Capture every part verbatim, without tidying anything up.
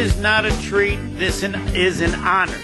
is not a treat. This is an honor.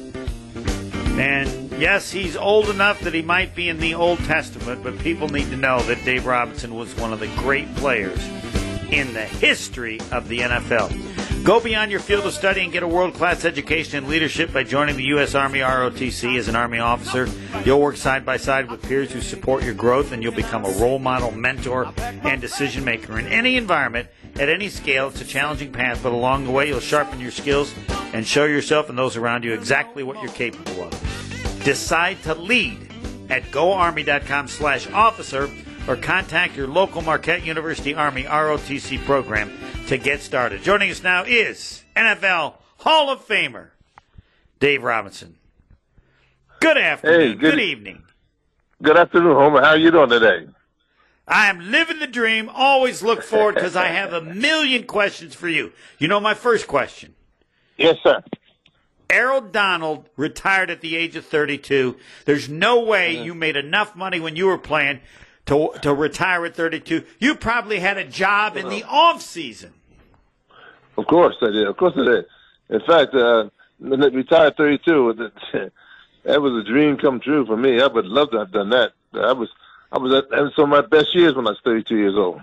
And yes, he's old enough that he might be in the Old Testament, but people need to know that Dave Robinson was one of the great players in the history of the N F L. Go beyond your field of study and get a world-class education in leadership by joining the U S Army R O T C as an Army officer. You'll work side by side with peers who support your growth, and you'll become a role model, mentor, and decision-maker in any environment, at any scale. It's a challenging path, but along the way, you'll sharpen your skills and show yourself and those around you exactly what you're capable of. Decide to lead at goarmy.com slash officer or contact your local Marquette University Army R O T C program to get started. Joining us now is N F L Hall of Famer Dave Robinson. Good afternoon. Hey, good, good evening. Good afternoon, Homer. How are you doing today? I am living the dream. Always look forward because I have a million questions for you. You know my first question. Yes, sir. Errol Donald retired at the age of thirty-two. There's no way you made enough money when you were playing to to retire at thirty-two. You probably had a job in the off season. Of course I did. Of course I did. In fact, uh, when I retired at thirty-two, that was a dream come true for me. I would love to have done that. I was I was at, at some of my best years when I was thirty-two years old.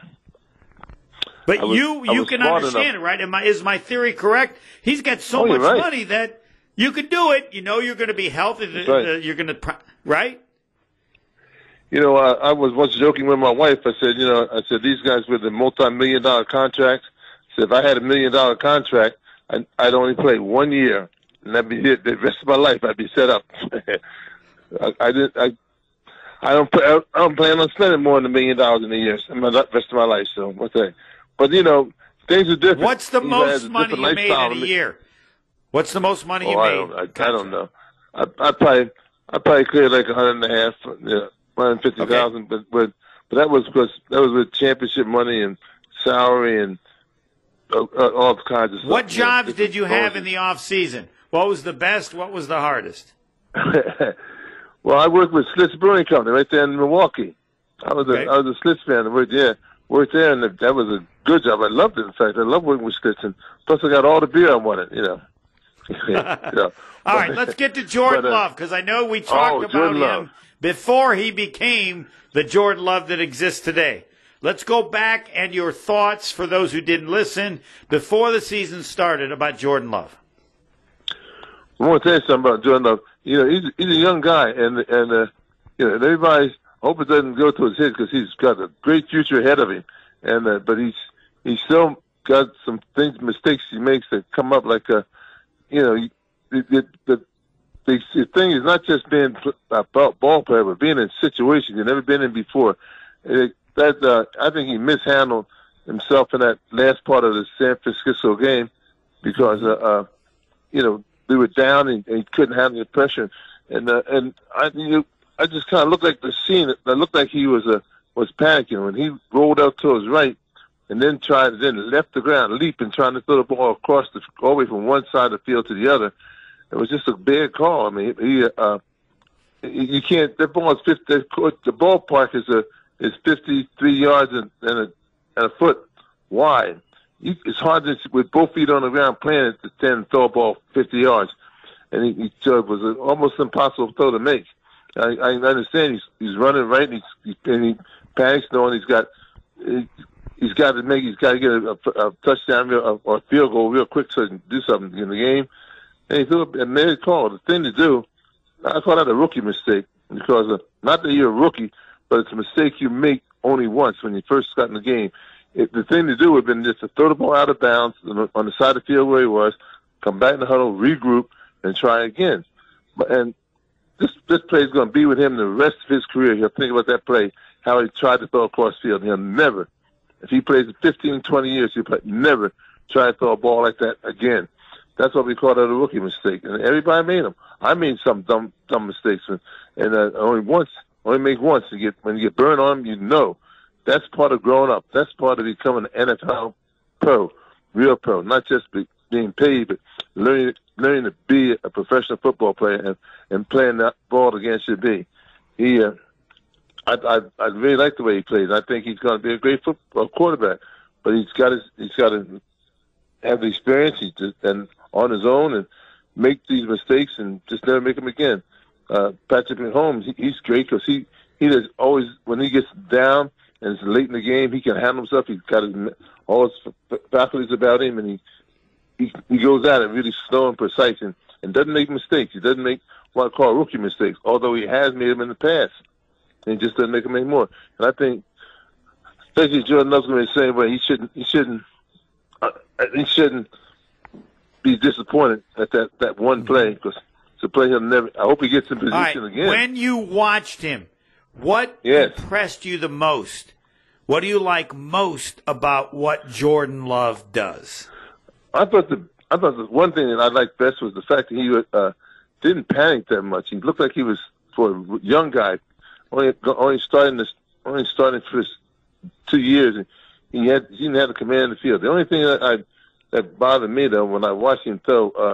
But was, you you can understand enough. It, right? Am I, is my theory correct? He's got so oh, much right. money that you can do it. You know you're going to be healthy. That's right. Uh, you're going to, right? You know, uh, I was once joking with my wife. I said, you know, I said, these guys with a multi-million dollar contract, I said, if I had a million dollar contract, I, I'd only play one year, and that'd be it. The rest of my life, I'd be set up. I, I didn't. I, I don't. I don't plan on spending more than a million dollars in a year in the rest of my life. So what's that? But you know, things are different. What's the He most money you made in a me. year? What's the most money oh, you I made? don't, I, I don't know. I, I probably, I probably cleared like a hundred and a half, yeah, one hundred fifty thousand. Okay. But, but, but that was because that was with championship money and salary and uh, uh, all kinds of stuff. What jobs you know, did you have in the off season? What was the best? What was the hardest? Well, I worked with Schlitz Brewing Company right there in Milwaukee. I was okay. a I was a Schlitz fan. I worked there, worked there, and that was a good job. I loved it. In fact, I love working with Schlitz, and plus I got all the beer I wanted. You know. yeah. All right, let's get to Jordan but, uh, Love because I know we talked oh, about Jordan him Love. before he became the Jordan Love that exists today. Let's go back and your thoughts for those who didn't listen before the season started about Jordan Love. I want to tell you something about Jordan Love. You know, he's he's a young guy, and and uh, you know, and everybody hope it doesn't go to his head because he's got a great future ahead of him. And uh, but he's he's still got some things, mistakes he makes that come up. Like, uh, you know, the the, the the the thing is not just being a ball player, but being in situations you've never been in before. It, that uh, I think he mishandled himself in that last part of the San Francisco game because, uh, uh, you know, we were down and, and he couldn't handle the pressure. And uh, and I you, I just kind of looked like the scene. It looked like he was uh, was panicking when he rolled out to his right and then tried then left the ground, leaping, trying to throw the ball across the all the way from one side of the field to the other. It was just a bad call. I mean, he uh, you can't. That ball is fifty. The ballpark is a is fifty-three yards and, and, a, and a foot wide. You, it's hard to, with both feet on the ground playing it to stand and throw a ball fifty yards. And he, he so it was an almost impossible throw to make. I, I understand he's he's running right and, he's, and he panics knowing he's got he, he's got to make he's got to get a, a, a touchdown real, or a field goal real quick so he can do something in the game. And he threw a made a call. The thing to do, I call that a rookie mistake because uh, not that you're a rookie, but it's a mistake you make only once when you first got in the game. It, the thing to do would have been just to throw the ball out of bounds on the side of the field where he was, come back in the huddle, regroup, and try again. And this this play is going to be with him the rest of his career. He'll think about that play, how he tried to throw across the field. He'll never, if he plays fifteen, twenty years, he'll never try to throw a ball like that again. That's what we call that a rookie mistake. And everybody made them. I made some dumb dumb mistakes, and, and uh, only once, only make once. You get when you get burned on them, you know. That's part of growing up. That's part of becoming an N F L pro, real pro, not just be, being paid, but learning learning to be a professional football player and, and playing that ball the game should be. He, uh, I, I, I really like the way he plays. I think he's going to be a great football quarterback, but he's got his, he's got to have the experience he just, and on his own and make these mistakes and just never make them again. Uh, Patrick Mahomes, he, he's great because he, he does always, when he gets down and it's late in the game, he can handle himself. He's got his, all his faculties about him, and he, he, he goes at it really slow and precise and, and doesn't make mistakes. He doesn't make what I call rookie mistakes, although he has made them in the past. And he just doesn't make them anymore. And I think, especially Jordan Love's going to be the same way. He shouldn't, he shouldn't, uh, he shouldn't be disappointed at that, that one play because it's a play he'll never. I hope he gets in position right. again. When you watched him, what yes. impressed you the most? What do you like most about what Jordan Love does? I thought the I thought the one thing that I liked best was the fact that he uh, didn't panic that much. He looked like he was, for a young guy, only only starting this only starting for his two years, and he had he didn't have the command of the field. The only thing that I that bothered me though when I watched him throw, uh,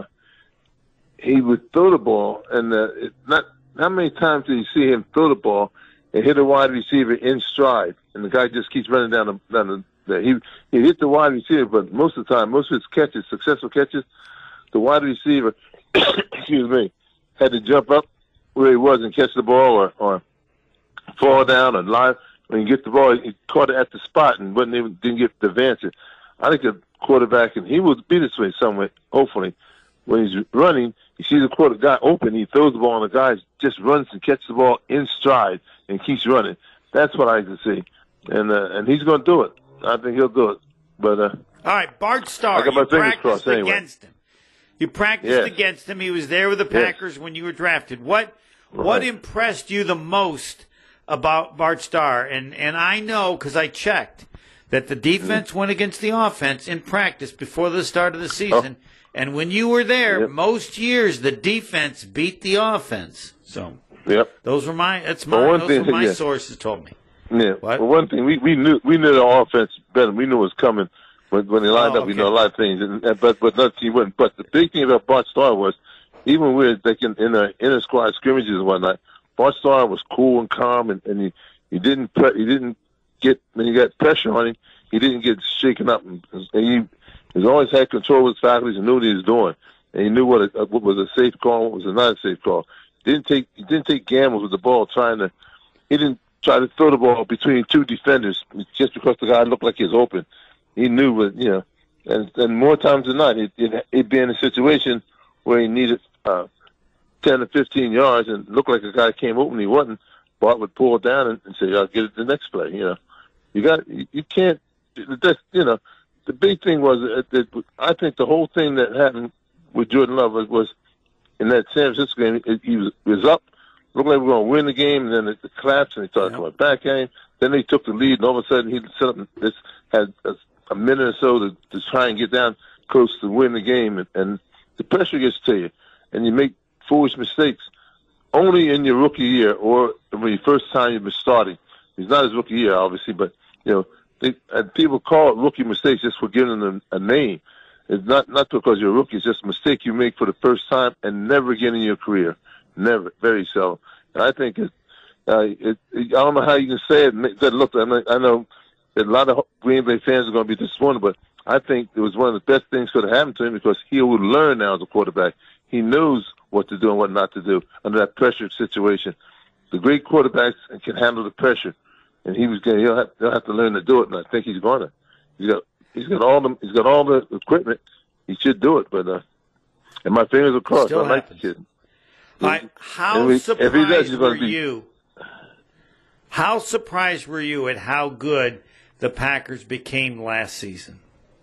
he would throw the ball, and uh, it, not how many times did you see him throw the ball and hit a wide receiver in stride, and the guy just keeps running down the down the. the he he hit the wide receiver, but most of the time, most of his catches, successful catches, the wide receiver, excuse me, had to jump up where he was and catch the ball, or or fall down or line. When you get the ball, he caught it at the spot and wasn't even didn't get the advance. I think the quarterback, and he will be this way somewhere, hopefully. When he's running, you see the quarter guy open, he throws the ball, and the guy just runs and catches the ball in stride and keeps running. That's what I like to see, and uh, and he's going to do it. I think he'll do it. But uh, all right, Bart Starr, I got my you fingers practiced crossed anyway. against him. You practiced yes. against him. He was there with the Packers yes. when you were drafted. What right. what impressed you the most about Bart Starr? And and I know because I checked that the defense mm-hmm. went against the offense in practice before the start of the season. Oh. And when you were there, yep. most years the defense beat the offense. So yep. those were my that's my well, those thing, were my yeah. sources told me. Yeah. What? Well, one thing we, we knew we knew the offense better. We knew it was coming when when they lined oh, up. We okay. know a lot of things, and, and, but but not he wouldn't. But the big thing about Bart Starr was even with like in, in the inter squad scrimmages and whatnot, Bart Starr was cool and calm, and, and he he didn't pre- he didn't get when you got pressure on him, he didn't get shaken up, and, and he he's always had control of his faculties and knew what he was doing. And he knew what, a, what was a safe call and what was a not a safe call. He didn't take he didn't take gambles with the ball, trying to. He didn't try to throw the ball between two defenders just because the guy looked like he was open. He knew what you know, and and more times than not, it it it'd be in a situation where he needed uh, ten or fifteen yards and looked like a guy came open. He wasn't. Bart would pull it down and, and say, "I'll get it the next play." You know, you got you, you can't. That's you know, the big thing was that, that I think the whole thing that happened with Jordan Love was, was in that San Francisco game. It, he was, was up, looked like we were going to win the game, and then it, it collapsed, and he started coming back at him. Then they took the lead, and all of a sudden he set up this had a, a minute or so to, to try and get down close to win the game, and, and the pressure gets to you, and you make foolish mistakes only in your rookie year or when you first time you've been starting. It's not his rookie year, obviously, but you know they, and people call it rookie mistakes just for giving them a name. It's not not because you're a rookie. It's just a mistake you make for the first time and never again in your career. Never, very seldom. And I think it, uh, it, it. I don't know how you can say it. That look, I know, I know that a lot of Green Bay fans are going to be disappointed, but I think it was one of the best things that could have happened to him because he would learn now as a quarterback. He knows what to do and what not to do under that pressure situation. The great quarterbacks can handle the pressure, and he was going. He'll have, he'll have to learn to do it, and I think he's going to. He's got. He's got all the. He's got all the equipment. He should do it, but uh, and my fingers are crossed. I like the kid. I, how we, surprised does, were be... you? How surprised were you at how good the Packers became last season?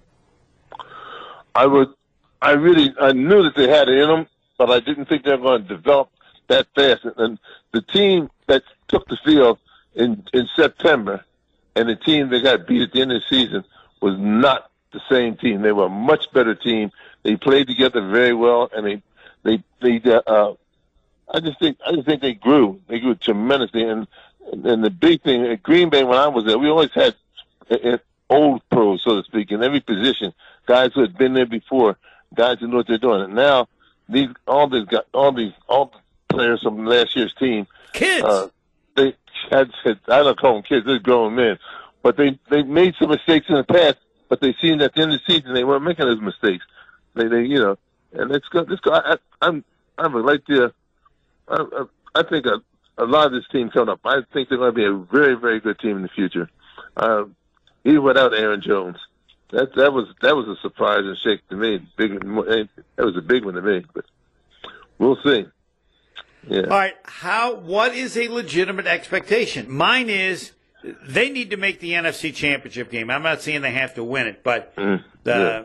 I would. I really. I knew that they had it in them, but I didn't think they were going to develop that fast. And the team that took the field in in September, and the team that got beat at the end of the season was not the same team. They were a much better team. They played together very well, and they they they. Uh, I just think I just think they grew. They grew tremendously, and and the big thing at Green Bay when I was there, we always had uh, old pros, so to speak, in every position. Guys who had been there before, guys who know what they're doing. And now these all these guys, all these all the players from last year's team, kids. Uh, they had, had I don't call them kids. They're grown men, but they they made some mistakes in the past but they seen at the end of the season they weren't making those mistakes. They, they, you know, and it's good. This guy, I, I'm, I'm right there. I, I, I think a, a lot of this team coming up. I think they're going to be a very, very good team in the future. Uh, even without Aaron Jones, that that was that was a surprise and shake to me. Big, that was a big one to me. But we'll see. Yeah. All right. How? What is a legitimate expectation? Mine is they need to make the N F C Championship game. I'm not saying they have to win it, but mm, the. Yeah.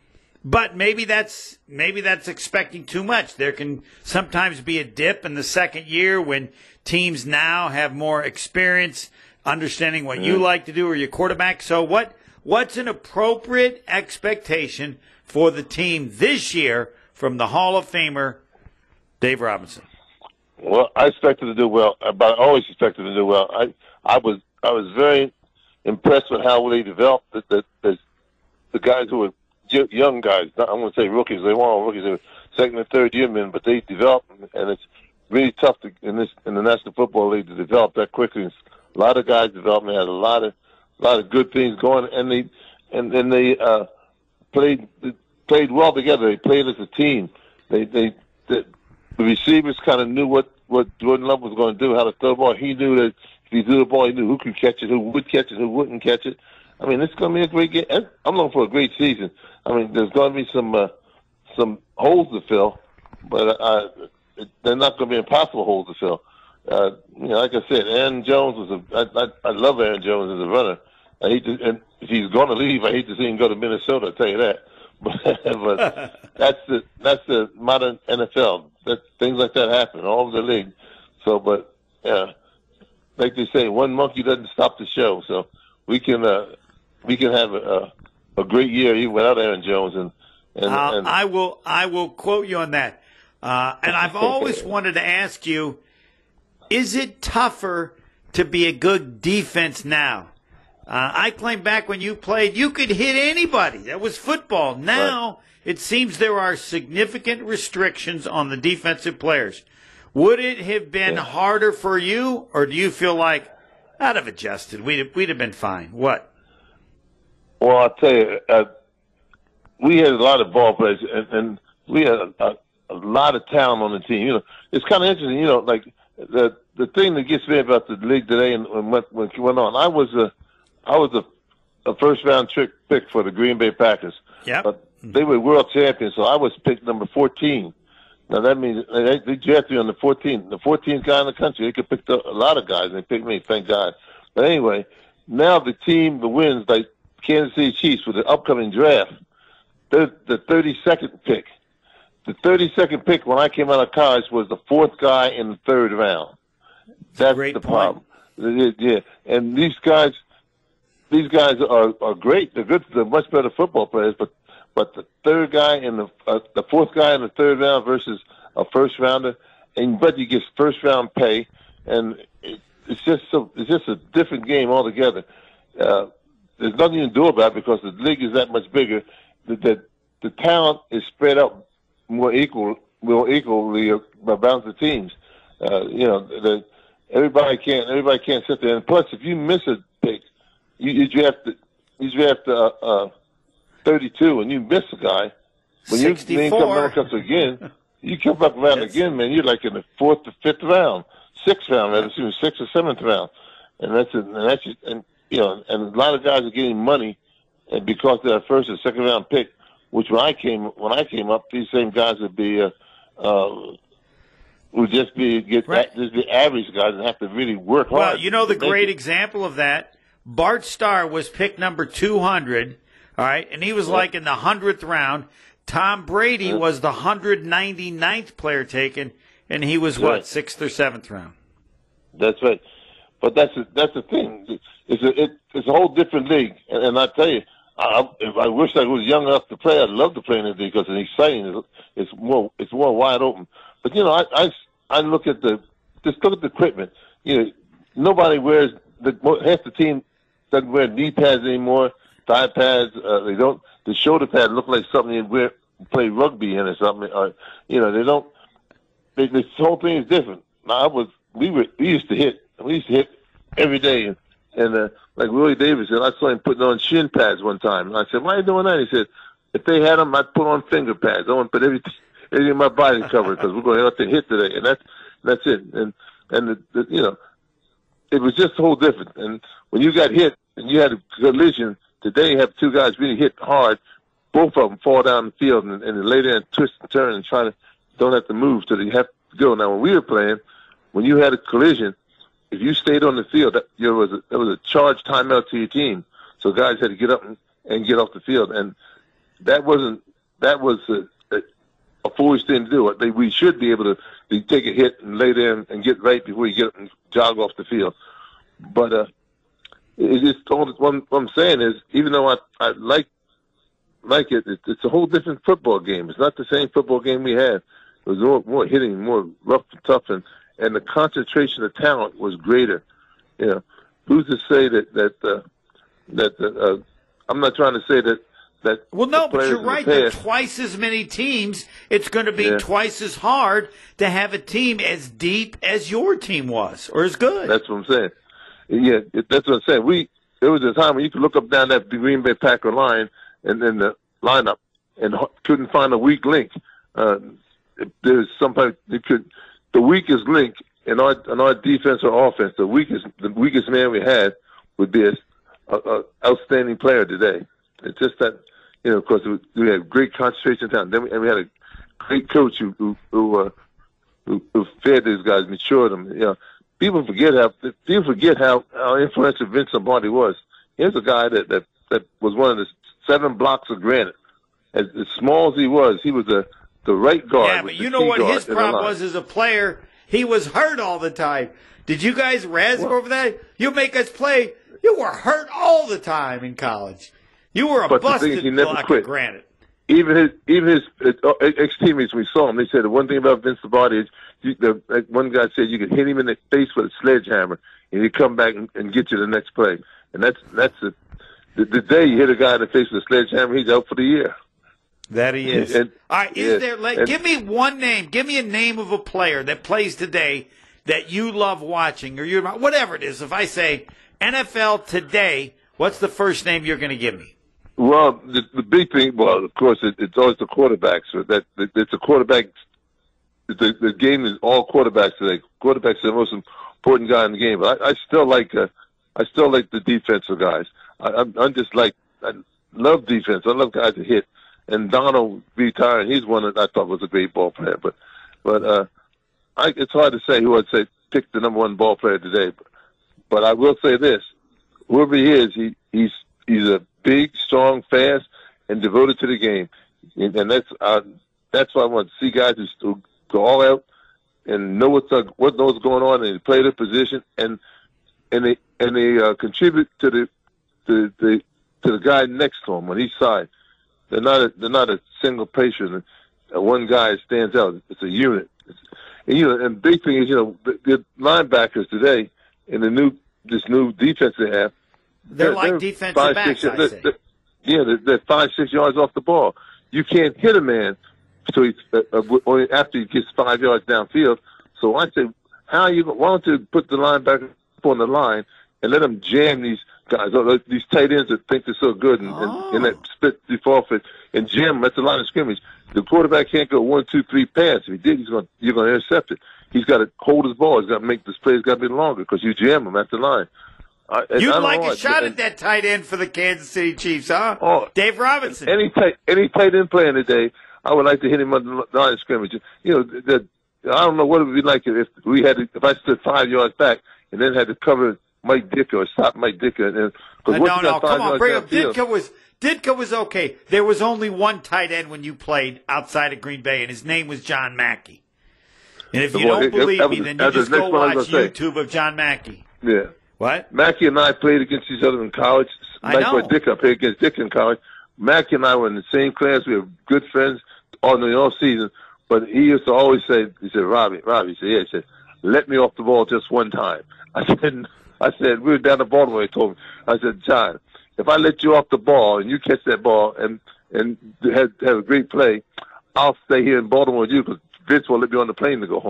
But maybe that's maybe that's expecting too much. There can sometimes be a dip in the second year when teams now have more experience, understanding what mm. you like to do or your quarterback. So what what's an appropriate expectation for the team this year from the Hall of Famer Dave Robinson? Well, I expected to do well, but I always expected to do well. I I was I was very impressed with how they developed the the, the, the guys who were young guys. I'm going to say rookies. They weren't all rookies. They were second and third year men, but they developed, and it's really tough to, in this in the National Football League to develop that quickly. A lot of guys developed. They had a lot of a lot of good things going, and they and and they uh, played played well together. They played as a team. They they the, the receivers kind of knew what what Jordan Love was going to do, how to throw the ball. He knew that if he threw the ball, he knew who could catch it, who would catch it, who wouldn't catch it. I mean, it's going to be a great game. I'm looking for a great season. I mean, there's going to be some uh, some holes to fill, but uh, they're not going to be impossible holes to fill. Uh, you know, like I said, Aaron Jones was a. I, I, I love Aaron Jones as a runner. I hate to, and if he's going to leave, I hate to see him go to Minnesota. I'll tell you that. But, but that's the that's the modern N F L. That things like that happen all over the league. So, but yeah, like they say, one monkey doesn't stop the show. So we can uh, we can have a, a great year even without Aaron Jones. And, and, uh, and I will I will quote you on that. Uh, and I've always wanted to ask you: is it tougher to be a good defense now? Uh, I claim back when you played, you could hit anybody. That was football. Now, right. It seems there are significant restrictions on the defensive players. Would it have been yeah. harder for you, or do you feel like, I'd have adjusted, we'd have, we'd have been fine? What? Well, I'll tell you, uh, we had a lot of ball players, and, and we had a, a, a lot of talent on the team. You know, it's kind of interesting, you know, like the the thing that gets me about the league today and, and what, what went on, I was a I was a, a first-round trick pick for the Green Bay Packers. Yeah, but they were world champions, so I was picked number fourteen. Now that means they, they drafted me on the fourteenth, the fourteenth guy in the country. They could pick a lot of guys, and they picked me. Thank God. But anyway, now the team, the wins, like Kansas City Chiefs, with the upcoming draft, they're the thirty-second pick. The thirty-second pick when I came out of college was the fourth guy in the third round. That's Great the point. problem. Yeah, and these guys. These guys are, are great. They're good. They're much better football players. But but the third guy in the uh, the fourth guy in the third round versus a first rounder, and but you get first round pay, and it, it's just so it's just a different game altogether. Uh, there's nothing you can do about it because the league is that much bigger. The the, the talent is spread out more equal more equally around the teams. Uh, you know, the, everybody can't everybody can't sit there. And plus, if you miss a pick. You, you draft you draft uh, uh, thirty-two, and you miss a guy. When you then come back up again, you come back around that's, again, man. You're like in the fourth or fifth round, sixth round, rather, excuse me, sixth or seventh round, and that's a, and that's and you know, and a lot of guys are getting money, and because they're a first or second round pick, which when I came when I came up, these same guys would be uh, uh, would just be get right. just be average guys and have to really work hard. Well, you know the great it. example of that. Bart Starr was picked number two hundred, all right, and he was yeah. like in the hundredth round. Tom Brady yeah. was the one hundred ninety-ninth player taken, and he was, what, right. sixth or seventh round? That's right. But that's a, that's the thing. It's a, it, it's a whole different league. And, and I tell you, I, if I wish I was young enough to play, I'd love to play in the league because it's exciting. It's, it's, more, it's more wide open. But, you know, I, I, I look at the – just look at the equipment. You know, nobody wears the – half the team – doesn't wear knee pads anymore, thigh pads. Uh, they don't. The shoulder pad look like something you wear play rugby in or something. Or you know, they don't. They, this whole thing is different. Now, I was. We were. We used to hit. We used to hit every day. And uh, like Willie Davis said, I saw him putting on shin pads one time. And I said, why are you doing that? He said, if they had them, I'd put on finger pads. I want to put everything, everything in my body covered because we're going to have to hit today. And that's, that's it. And, and the, the, you know, it was just a whole different. And when you got hit and you had a collision, today you have two guys really hit hard. Both of them fall down the field and, and they lay there and twist and turn and try to, don't have to move so they have to go. Now, when we were playing, when you had a collision, if you stayed on the field, that, there was a, there was a charged timeout to your team. So guys had to get up and, and get off the field. And that wasn't, that was a, a, a foolish thing to do. They, we should be able to, to take a hit and lay there and, and get right before you get up and jog off the field. But uh, it's just all, what I'm saying is, even though I, I like, like it, it, it's a whole different football game. It's not the same football game we had. It was more, more hitting, more rough and tough, and, and the concentration of talent was greater. You know, who's to say that that uh, that uh, I'm not trying to say that that. Well, no, but you're right. There are twice as many teams. It's going to be yeah. twice as hard to have a team as deep as your team was, or as good. That's what I'm saying. Yeah, that's what I'm saying. We there was a time when you could look up down that Green Bay Packer line and then the lineup and couldn't find a weak link. Uh, there's somebody that could. The weakest link in our in our defense or offense, the weakest the weakest man we had would be a, a, a outstanding player today. It's just that, you know, of course we had great concentration of time. Then we, and we had a great coach who who who, uh, who who fed these guys, matured them. You know, people forget how people forget how, how influential Vince Lombardi was. Here's a guy that that that was one of the seven blocks of granite. As, as small as he was, he was a the right guard. Yeah, but you know what his problem was as a player? He was hurt all the time. Did you guys razz well, over that? You make us play. You were hurt all the time in college. You were a but busted the thing is, he never block quit. of granite. Even his even his uh, ex-teammates, we saw him. They said the one thing about Vince Lombardi is, you, the, like one guy said, you could hit him in the face with a sledgehammer, and he'd come back and, and get you the next play. And that's that's a, the, the day you hit a guy in the face with a sledgehammer, he's out for the year. That he is. And, All right, is yeah, there? Like, and, give me one name. Give me a name of a player that plays today that you love watching, or you whatever it is. If I say N F L today, what's the first name you're going to give me? Well, the, the big thing, well, of course, it, it's always the quarterbacks. So that it, it's a quarterback. The, the game is all quarterbacks today. Quarterbacks are the most important guy in the game. But I, I still like, uh, I still like the defensive guys. I, I'm, I'm just like, I love defense. I love guys to hit. And Donald retired. He's one that I thought was a great ball player. But, but uh, I, it's hard to say who I'd say pick the number one ball player today. But, but I will say this: whoever he is, he he's he's a big, strong, fast, and devoted to the game. And, and that's uh, that's why I want to see guys who go all out and know what's uh, what knows going on and play their position and and they and they uh, contribute to the to the to the guy next to him on each side. They're not a, they're not a single patient. Uh, one guy stands out. It's a unit. It's, and you know, and big thing is, you know, the, the linebackers today in the new this new defense they have. They're, they're like they're defensive five, backs. six, I they're, say. They're, yeah, they're, they're five six yards off the ball. You can't hit a man so he's uh, uh, after he gets five yards downfield. So I say, how are you? Why don't you put the linebacker up on the line and let them jam these guys, these tight ends that think they're so good, and, oh. and, and that split the forfeit and jam them. That's the line of scrimmage. The quarterback can't go one, two, three pass. If he did, he's going you're going to intercept it. He's got to hold his ball. He's got to make this play. It's got to be longer because you jam him at the line. I, You'd like know, a shot and, at that tight end for the Kansas City Chiefs, huh? Oh, Dave Robinson. Any tight any tight end playing today, I would like to hit him on the line of scrimmage. You know, the, I don't know what it would be like if we had to, if I stood five yards back and then had to cover Mike Ditka or stop Mike Ditka. And, uh, no, no, come on, bring up. Ditka was Ditka was okay. There was only one tight end when you played outside of Green Bay, and his name was John Mackey. And if you well, don't it, believe it, me, was, then you just go watch YouTube say. of John Mackey. Yeah. What? Mackey and I played against each other in college. I know. Like Dick, I played against Dick in college. Mackey and I were in the same class. We were good friends all the all season. But he used to always say, he said, Robbie, Robbie, he said, yeah, he said, let me off the ball just one time. I said, I said, we were down in Baltimore, he told me. I said, John, if I let you off the ball and you catch that ball and, and have, have a great play, I'll stay here in Baltimore with you because Vince won't let me on the plane to go home.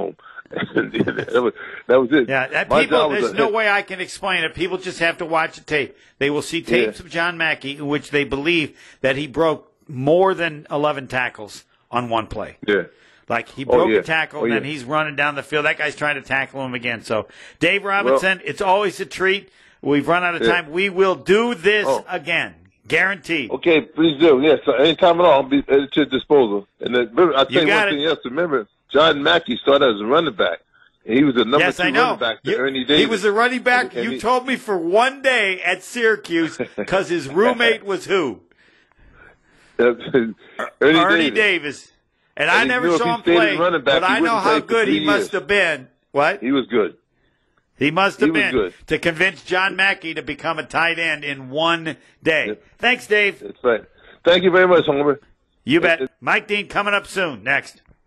And that, was, that was it. Yeah, that My people. job was There's to no hit- way I can explain it. People just have to watch the tape. They will see tapes Yeah. of John Mackey in which they believe that he broke more than eleven tackles on one play. Yeah. Like he Oh, broke yeah. a tackle Oh, and then yeah. he's running down the field. That guy's trying to tackle him again. So, Dave Robinson, it's always a treat. We've run out of Yeah. time. We will do this Oh. again, guaranteed. Okay, please do. Yes, anytime at all, I'll be at your disposal. And then, remember, I'll You tell you got one it. thing else. Remember, John Mackey started as a running back. And he was the number Yes, two I know. running back to You- Ernie Davis. He was a running back. And- and you he- told me for one day at Syracuse because his roommate was who? Ernie, Ernie Davis. Davis. And, And I he never knew if saw he him stayed play, as running back, but he I know wouldn't how play for good he three must years. have been. What? He was good. He must He have was been good. to convince John Mackey to become a tight end in one day. Yeah. Thanks, Dave. That's right. Thank you very much, Homer. You bet. Mike Dean coming up soon. Next.